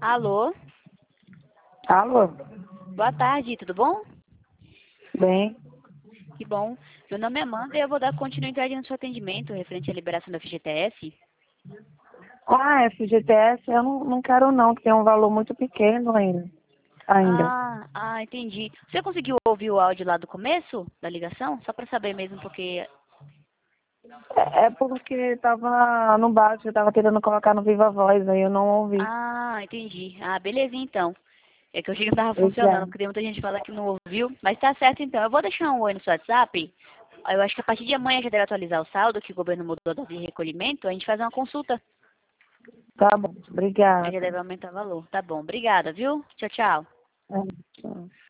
Alô, Alô? boa tarde, tudo bom? Bem. Que bom. Meu nome é Amanda e eu vou dar continuidade no seu atendimento referente à liberação da FGTS. FGTS eu não quero não, porque tem um valor muito pequeno ainda. Entendi. Você conseguiu ouvir o áudio lá do começo da ligação? Só para saber mesmo, porque... É porque tava no baixo, eu tava tentando colocar no Viva Voz, aí eu não ouvi. Entendi. Belezinha então. É que eu achei que não estava Pois funcionando, é. porque tem muita gente fala que não ouviu. Mas tá certo então. Eu vou deixar um oi no seu WhatsApp. Eu acho que a partir de amanhã já deve atualizar o saldo, que o governo mudou da de recolhimento. A gente faz uma consulta. Tá bom, Aí já obrigada. deve aumentar o valor. Tá bom, obrigada, viu? Tchau, tchau. É, tchau.